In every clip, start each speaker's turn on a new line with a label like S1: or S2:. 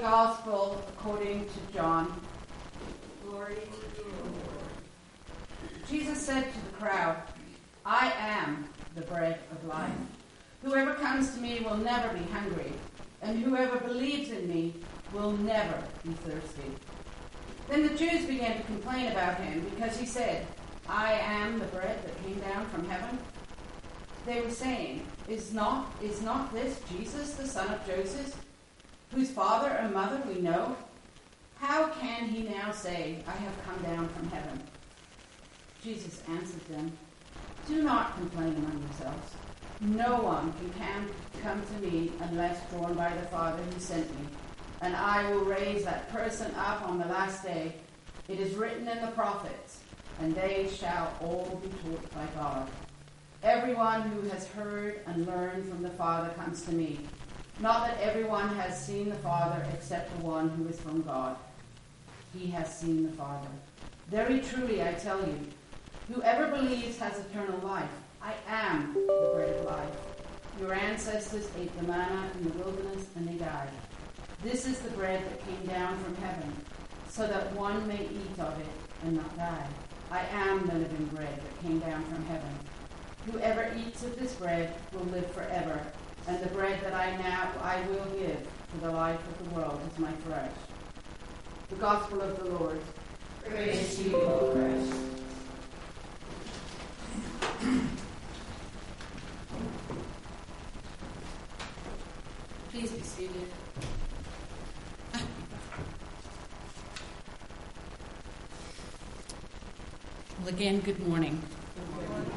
S1: Gospel according to John.
S2: Glory to you, Lord.
S1: Jesus said to the crowd, I am the bread of life. Whoever comes to me will never be hungry, and whoever believes in me will never be thirsty. Then the Jews began to complain about him because he said, I am the bread that came down from heaven. They were saying, Is not this Jesus, the son of Joseph, whose father and mother we know? How can he now say, I have come down from heaven? Jesus answered them, Do not complain among yourselves. No one can come to me unless drawn by the Father who sent me, and I will raise that person up on the last day. It is written in the prophets, and they shall all be taught by God. Everyone who has heard and learned from the Father comes to me. Not that everyone has seen the Father except the one who is from God. He has seen the Father. Very truly I tell you, whoever believes has eternal life. I am the bread of life. Your ancestors ate the manna in the wilderness and they died. This is the bread that came down from heaven, so that one may eat of it and not die. I am the living bread that came down from heaven. Whoever eats of this bread will live forever, and the bread that I will give for the life of the world is my flesh. The Gospel of the Lord.
S2: Praise to you, O Christ.
S1: Please be seated. Well, again, good morning.
S2: Good morning.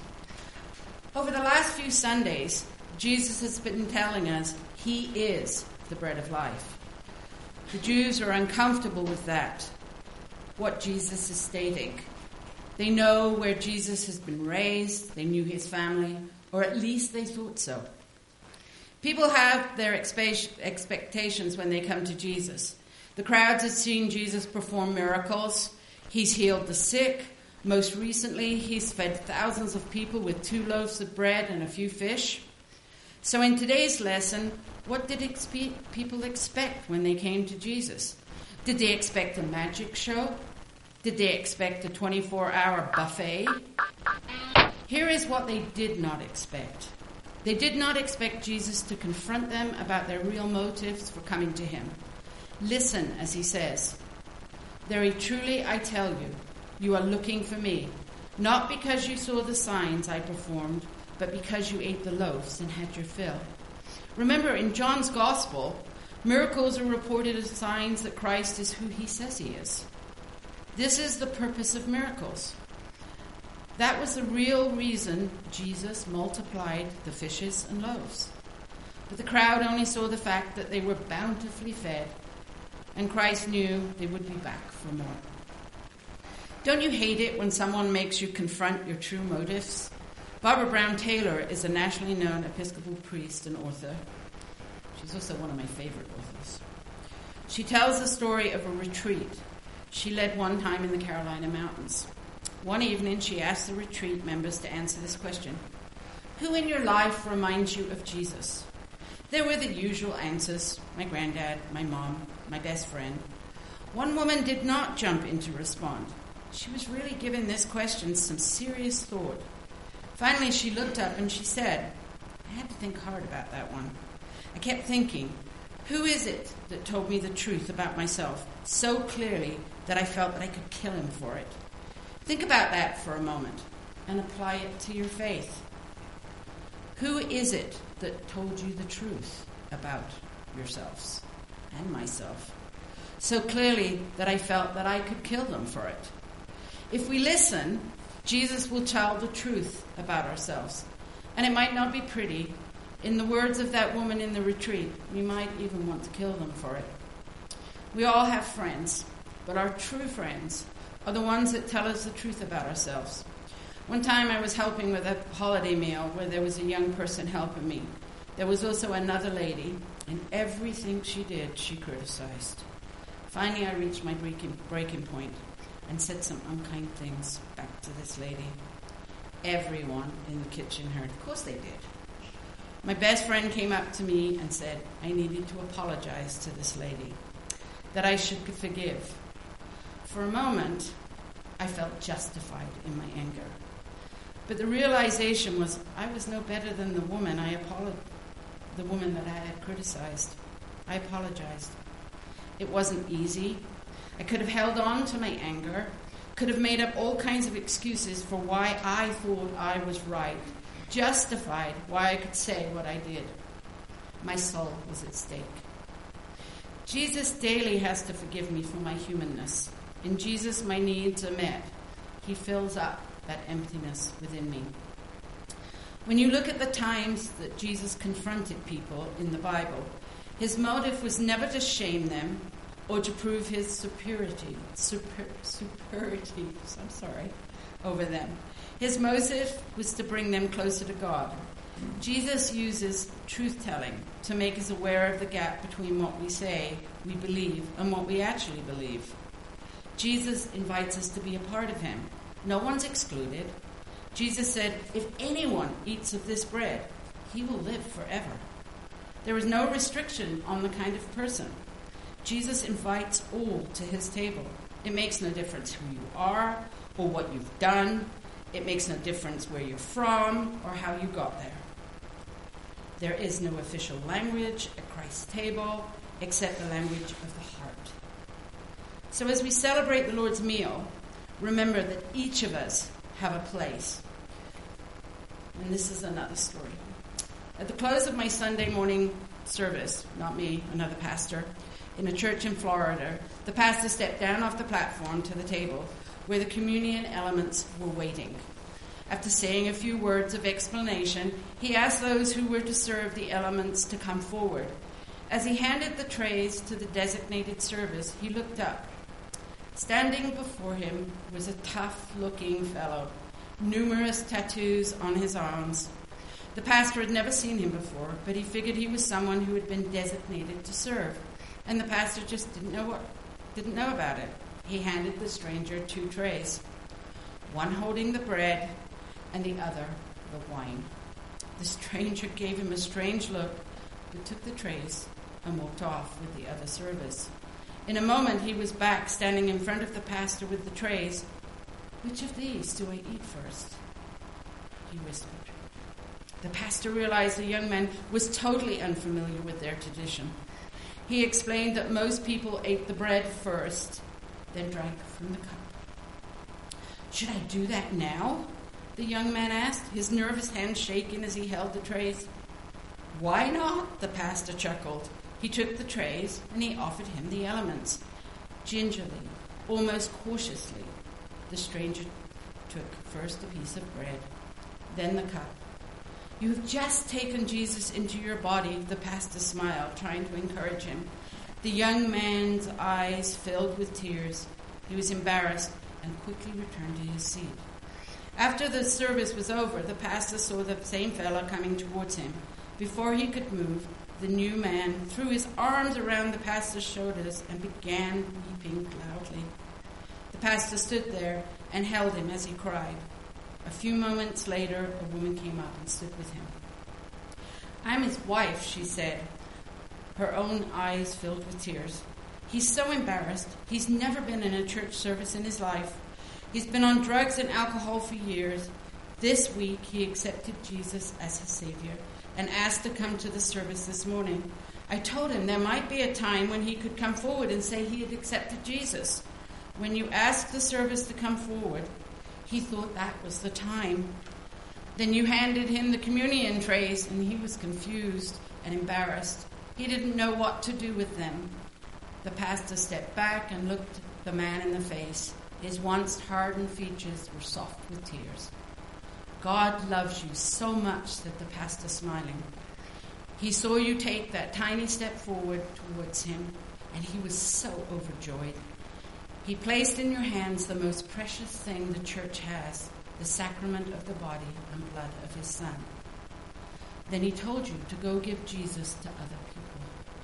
S1: Over the last few Sundays, Jesus has been telling us he is the bread of life. The Jews are uncomfortable with that, what Jesus is stating. They know where Jesus has been raised, they knew his family, or at least they thought so. People have their expectations when they come to Jesus. The crowds had seen Jesus perform miracles. He's healed the sick. Most recently, he's fed thousands of people with 2 loaves of bread and a few fish. So in today's lesson, what did people expect when they came to Jesus? Did they expect a magic show? Did they expect a 24-hour buffet? Here is what they did not expect. They did not expect Jesus to confront them about their real motives for coming to him. Listen, as he says, Very truly I tell you, you are looking for me, not because you saw the signs I performed, but because you ate the loaves and had your fill. Remember, in John's Gospel, miracles are reported as signs that Christ is who he says he is. This is the purpose of miracles. That was the real reason Jesus multiplied the fishes and loaves. But the crowd only saw the fact that they were bountifully fed, and Christ knew they would be back for more. Don't you hate it when someone makes you confront your true motives? Barbara Brown Taylor is a nationally known Episcopal priest and author. She's also one of my favorite authors. She tells the story of a retreat she led one time in the Carolina Mountains. One evening, she asked the retreat members to answer this question. Who in your life reminds you of Jesus? There were the usual answers: my granddad, my mom, my best friend. One woman did not jump in to respond. She was really giving this question some serious thought. Finally, she looked up and she said, I had to think hard about that one. I kept thinking, who is it that told me the truth about myself so clearly that I felt that I could kill him for it? Think about that for a moment and apply it to your faith. Who is it that told you the truth about yourselves and myself so clearly that I felt that I could kill them for it? If we listen, Jesus will tell the truth about ourselves. And it might not be pretty. In the words of that woman in the retreat, we might even want to kill them for it. We all have friends, but our true friends are the ones that tell us the truth about ourselves. One time I was helping with a holiday meal where there was a young person helping me. There was also another lady, and everything she did, she criticized. Finally, I reached my breaking point and said some unkind things back to this lady. Everyone in the kitchen heard. Of course they did. My best friend came up to me and said I needed to apologize to this lady, that I should forgive. For a moment, I felt justified in my anger. But the realization was I was no better than the woman that I had criticized. I apologized. It wasn't easy. I could have held on to my anger, could have made up all kinds of excuses for why I thought I was right, justified why I could say what I did. My soul was at stake. Jesus daily has to forgive me for my humanness. In Jesus, my needs are met. He fills up that emptiness within me. When you look at the times that Jesus confronted people in the Bible, his motive was never to shame them or to prove his superiority over them. His motive was to bring them closer to God. Jesus uses truth-telling to make us aware of the gap between what we say we believe and what we actually believe. Jesus invites us to be a part of him. No one's excluded. Jesus said, if anyone eats of this bread, he will live forever. There is no restriction on the kind of person. Jesus invites all to his table. It makes no difference who you are or what you've done. It makes no difference where you're from or how you got there. There is no official language at Christ's table except the language of the heart. So as we celebrate the Lord's meal, remember that each of us have a place. And this is another story. At the close of my Sunday morning service, not me, another pastor, in a church in Florida, the pastor stepped down off the platform to the table where the communion elements were waiting. After saying a few words of explanation, he asked those who were to serve the elements to come forward. As he handed the trays to the designated servers, he looked up. Standing before him was a tough-looking fellow, numerous tattoos on his arms. The pastor had never seen him before, but he figured he was someone who had been designated to serve, and the pastor just didn't know about it. He handed the stranger 2 trays, one holding the bread and the other the wine. The stranger gave him a strange look, but took the trays and walked off with the other servers. In a moment, he was back, standing in front of the pastor with the trays. Which of these do I eat first? He whispered. The pastor realized the young man was totally unfamiliar with their tradition. He explained that most people ate the bread first, then drank from the cup. Should I do that now? The young man asked, his nervous hands shaking as he held the trays. Why not? The pastor chuckled. He took the trays and he offered him the elements. Gingerly, almost cautiously, the stranger took first a piece of bread, then the cup. You have just taken Jesus into your body, the pastor smiled, trying to encourage him. The young man's eyes filled with tears. He was embarrassed and quickly returned to his seat. After the service was over, the pastor saw the same fellow coming towards him. Before he could move, the new man threw his arms around the pastor's shoulders and began weeping loudly. The pastor stood there and held him as he cried. A few moments later, a woman came up and stood with him. I'm his wife, she said, her own eyes filled with tears. He's so embarrassed. He's never been in a church service in his life. He's been on drugs and alcohol for years. This week, he accepted Jesus as his Savior and asked to come to the service this morning. I told him there might be a time when he could come forward and say he had accepted Jesus. When you asked the service to come forward, he thought that was the time. Then you handed him the communion trays, and he was confused and embarrassed. He didn't know what to do with them. The pastor stepped back and looked the man in the face. His once hardened features were soft with tears. God loves you so much, said the pastor, smiling. He saw you take that tiny step forward towards him, and he was so overjoyed. He placed in your hands the most precious thing the church has, the sacrament of the body and blood of his Son. Then he told you to go give Jesus to other people.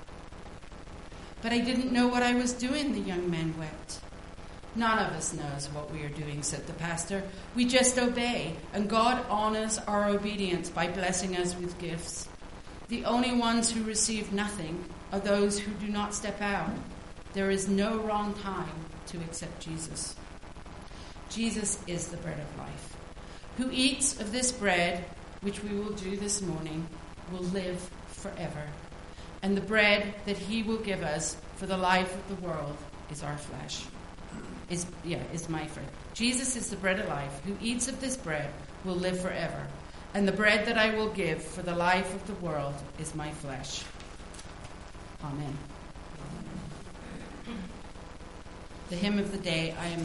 S1: But I didn't know what I was doing, the young man wept. None of us knows what we are doing, said the pastor. We just obey, and God honors our obedience by blessing us with gifts. The only ones who receive nothing are those who do not step out. There is no wrong time to accept Jesus. Jesus is the bread of life. Who eats of this bread, which we will do this morning, will live forever. And the bread that he will give us for the life of the world is our flesh. Is my friend. Jesus is the bread of life. Who eats of this bread will live forever. And the bread that I will give for the life of the world is my flesh. Amen. The hymn of the day, I am